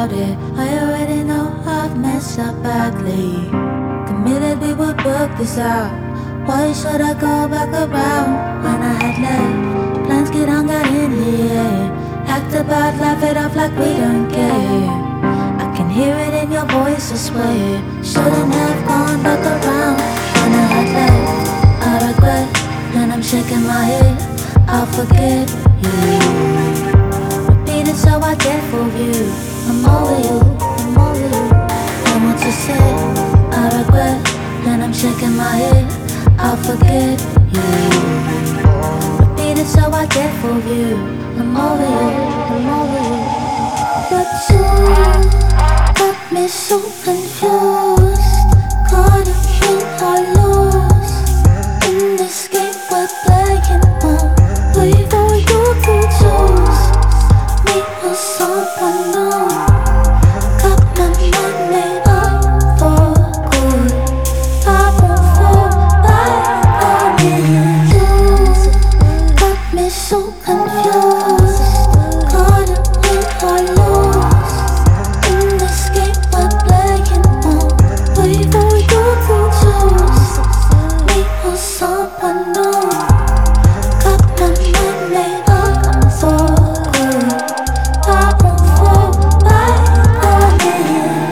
about it. I already know I've messed up badly. Committed, we would work this out. Why should I go back around when I had left? Plans get hung out in the air. Act about, laugh it off like we don't care. I can hear it in your voice, I swear. Shouldn't have gone back around when I had left. I regret, and I'm shaking my head. I'll forget you. Repeat it so I get for you. I'm over you, I'm over you. And what you say, I regret, and I'm shaking my head. I'll forget you. Repeat it so I get for you. I'm over you, I'm over you. But you got me so confused. Caught up in our lost in this game we're playing on. Before you could choose me or someone new. Got my mind made up for good. I won't fall back on it. You got me so confused. Caught up in our lost in this game we're playing on. Before you could choose me or someone new. Got my mind made up for good. I won't fall back on it.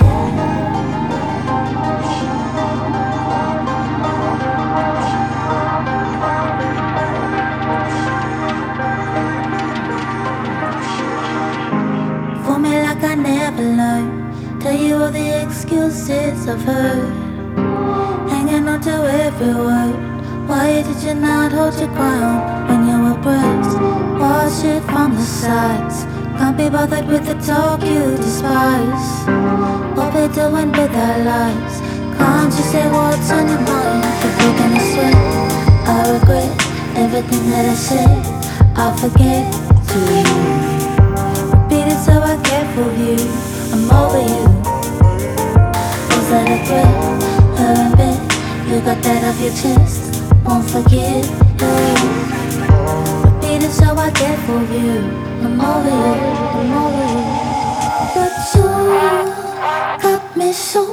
For me like I never learned. Tell you all the excuses I've heard. Hanging on to every word. Why did you not hold your ground when you were pressed? Watch it from the sides. Can't be bothered with the talk you despise. What we're doing with our lives. Can't you say what's on your mind? If you're gonna sweat, I regret everything that I said. I'll forget to. Repeat it so I care for you. I'm over you. Was that a threat? Her a bit. You got that off your chest. Won't forget you. Repeat it so I care for you. I'm over you, I'm over you. But you got me so